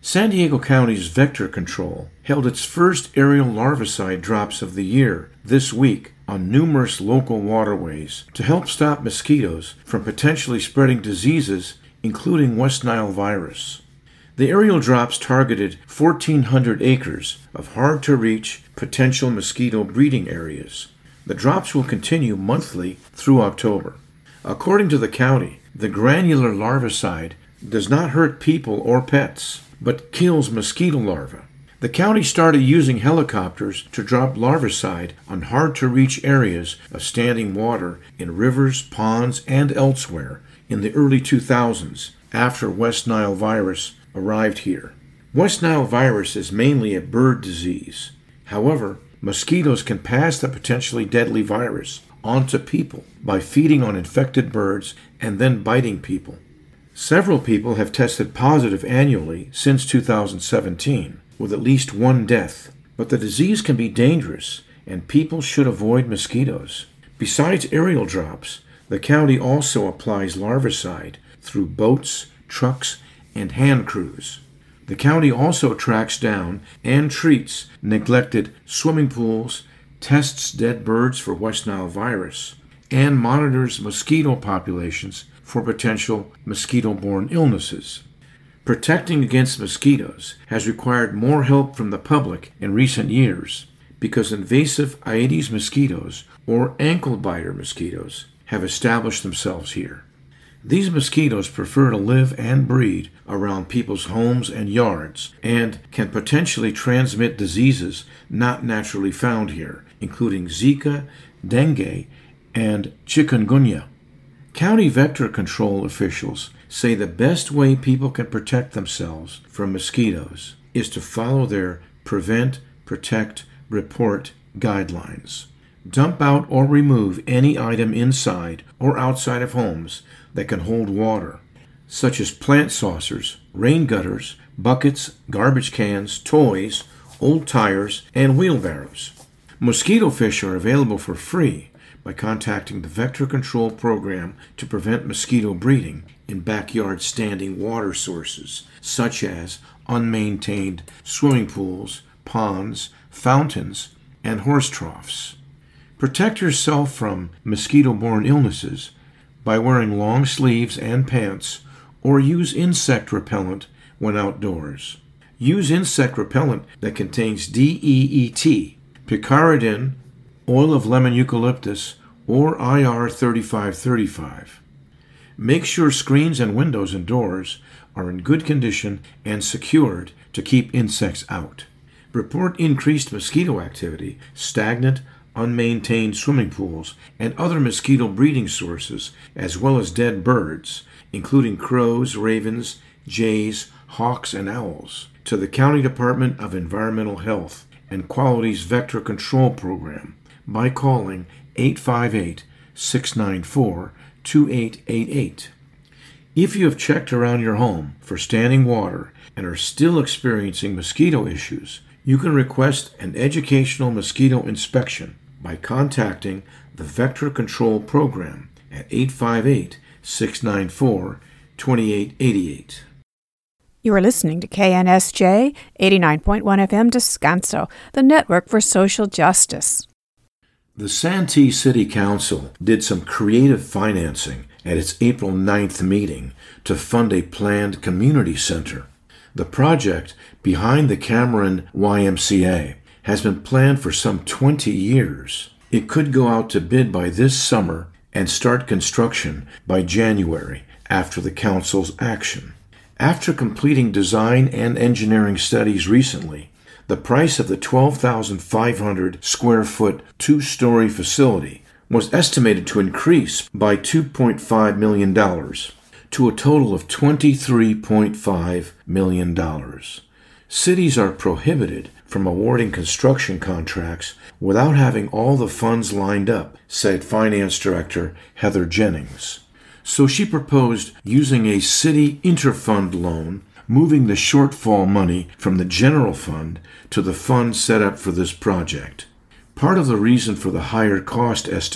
San Diego County's Vector Control held its first aerial larvicide drops of the year this week on numerous local waterways to help stop mosquitoes from potentially spreading diseases, including West Nile virus. The aerial drops targeted 1,400 acres of hard-to-reach potential mosquito breeding areas. The drops will continue monthly through October. According to the county, the granular larvicide does not hurt people or pets, but kills mosquito larvae. The county started using helicopters to drop larvicide on hard-to-reach areas of standing water in rivers, ponds, and elsewhere in the early 2000s after West Nile virus arrived here. West Nile virus is mainly a bird disease. However, mosquitoes can pass the potentially deadly virus onto people by feeding on infected birds and then biting people. Several people have tested positive annually since 2017, with at least one death. But the disease can be dangerous, and people should avoid mosquitoes. Besides aerial drops, the county also applies larvicide through boats, trucks, and hand crews. The county also tracks down and treats neglected swimming pools, tests dead birds for West Nile virus, and monitors mosquito populations for potential mosquito-borne illnesses. Protecting against mosquitoes has required more help from the public in recent years because invasive Aedes mosquitoes, or ankle biter mosquitoes, have established themselves here. These mosquitoes prefer to live and breed around people's homes and yards and can potentially transmit diseases not naturally found here, including Zika, dengue, and chikungunya. County vector control officials say the best way people can protect themselves from mosquitoes is to follow their prevent, protect, report guidelines. Dump out or remove any item inside or outside of homes that can hold water, such as plant saucers, rain gutters, buckets, garbage cans, toys, old tires, and wheelbarrows. Mosquito fish are available for free by contacting the Vector Control Program to prevent mosquito breeding in backyard standing water sources, such as unmaintained swimming pools, ponds, fountains, and horse troughs. Protect yourself from mosquito-borne illnesses by wearing long sleeves and pants, or use insect repellent when outdoors. Use insect repellent that contains DEET, picaridin, oil of lemon eucalyptus, or IR 3535. Make sure screens and windows and doors are in good condition and secured to keep insects out. Report increased mosquito activity, stagnant, unmaintained swimming pools, and other mosquito breeding sources, as well as dead birds, including crows, ravens, jays, hawks, and owls, to the County Department of Environmental Health and Quality's Vector Control Program by calling 858-694-2888. If you have checked around your home for standing water and are still experiencing mosquito issues, you can request an educational mosquito inspection by contacting the Vector Control Program at 858-694-2888. You are listening to KNSJ 89.1 FM Descanso, the network for social justice. The Santee City Council did some creative financing at its April 9th meeting to fund a planned community center. The project behind the Cameron YMCA has been planned for some 20 years. It could go out to bid by this summer and start construction by January after the council's action. After completing design and engineering studies recently, the price of the 12,500 square foot two-story facility was estimated to increase by $2.5 million to a total of $23.5 million. Cities are prohibited from awarding construction contracts without having all the funds lined up, said Finance Director Heather Jennings. So she proposed using a city interfund loan, moving the shortfall money from the general fund to the fund set up for this project. Part of the reason for the higher cost estimate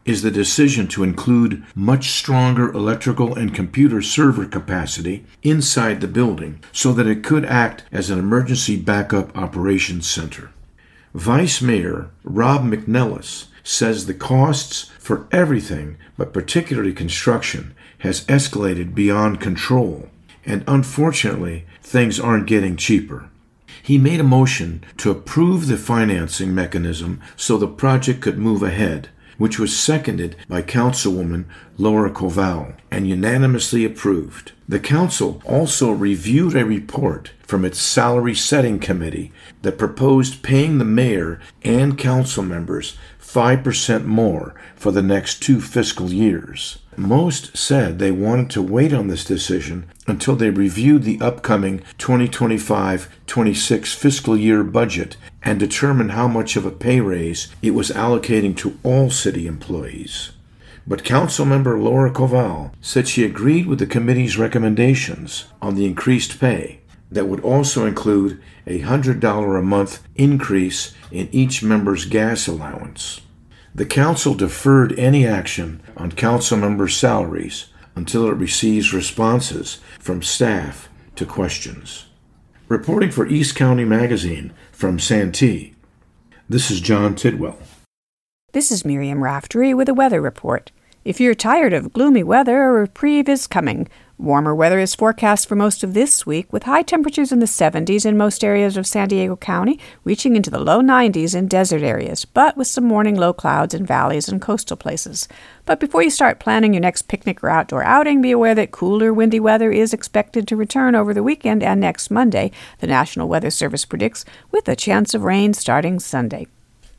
is the decision to include much stronger electrical and computer server capacity inside the building so that it could act as an emergency backup operations center. Vice Mayor Rob McNellis says the costs for everything, but particularly construction, has escalated beyond control, and unfortunately, things aren't getting cheaper. He made a motion to approve the financing mechanism so the project could move ahead, which was seconded by Councilwoman Laura Koval and unanimously approved. The council also reviewed a report from its salary setting committee that proposed paying the mayor and council members 5% more for the next 2 fiscal years. Most said they wanted to wait on this decision until they reviewed the upcoming 2025-26 fiscal year budget and determined how much of a pay raise it was allocating to all city employees. But Councilmember Laura Koval said she agreed with the committee's recommendations on the increased pay that would also include a $100 a month increase in each member's gas allowance. The council deferred any action on council members' salaries until it receives responses from staff to questions. Reporting for East County Magazine from Santee, this is John Tidwell. This is Miriam Raftery with a weather report. If you're tired of gloomy weather, a reprieve is coming. Warmer weather is forecast for most of this week, with high temperatures in the 70s in most areas of San Diego County, reaching into the low 90s in desert areas, but with some morning low clouds in valleys and coastal places. But before you start planning your next picnic or outdoor outing, be aware that cooler, windy weather is expected to return over the weekend and next Monday, the National Weather Service predicts, with a chance of rain starting Sunday.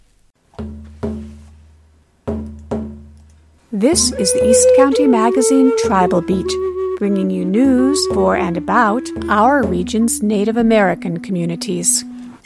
This is the East County Magazine Tribal Beat, bringing you news for and about our region's Native American communities.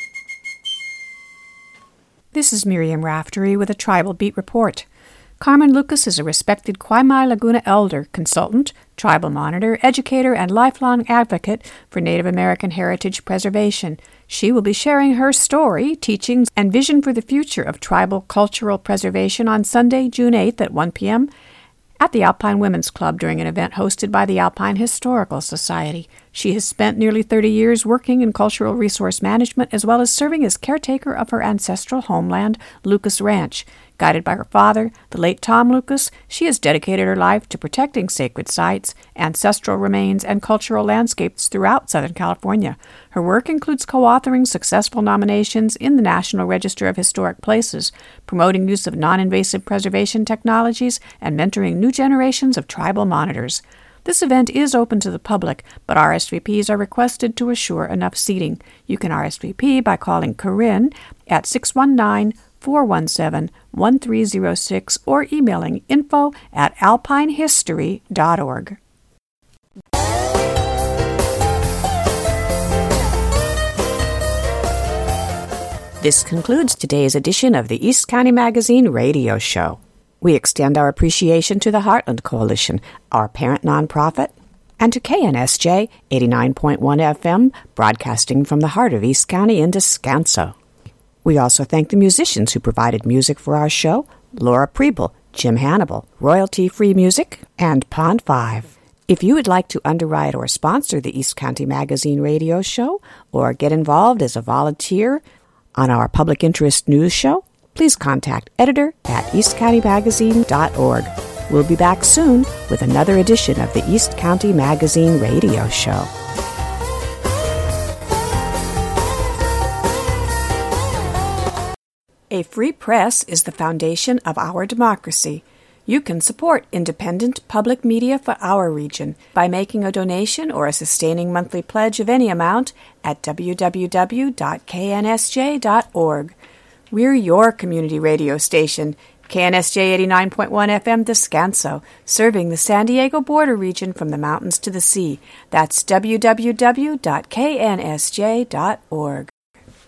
This is Miriam Raftery with a Tribal Beat report. Carmen Lucas is a respected Kaimai Laguna elder, consultant, tribal monitor, educator, and lifelong advocate for Native American heritage preservation. She will be sharing her story, teachings, and vision for the future of tribal cultural preservation on Sunday, June 8th at 1 p.m. at the Alpine Women's Club during an event hosted by the Alpine Historical Society. She has spent nearly 30 years working in cultural resource management as well as serving as caretaker of her ancestral homeland, Lucas Ranch. Guided by her father, the late Tom Lucas, she has dedicated her life to protecting sacred sites, ancestral remains, and cultural landscapes throughout Southern California. Her work includes co-authoring successful nominations in the National Register of Historic Places, promoting use of non-invasive preservation technologies, and mentoring new generations of tribal monitors. This event is open to the public, but RSVPs are requested to assure enough seating. You can RSVP by calling Corinne at 619-417-1306 or emailing info@alpinehistory.org. This concludes today's edition of the East County Magazine radio show. We extend our appreciation to the Heartland Coalition, our parent nonprofit, and to KNSJ 89.1 FM, broadcasting from the heart of East County in Descanso. We also thank the musicians who provided music for our show, Laura Preble, Jim Hannibal, Royalty Free Music, and Pond 5. If you would like to underwrite or sponsor the East County Magazine radio show, or get involved as a volunteer on our public interest news show, please contact editor@eastcountymagazine.org. We'll be back soon with another edition of the East County Magazine radio show. A free press is the foundation of our democracy. You can support independent public media for our region by making a donation or a sustaining monthly pledge of any amount at www.knsj.org. We're your community radio station, KNSJ 89.1 FM Descanso, serving the San Diego border region from the mountains to the sea. That's www.knsj.org.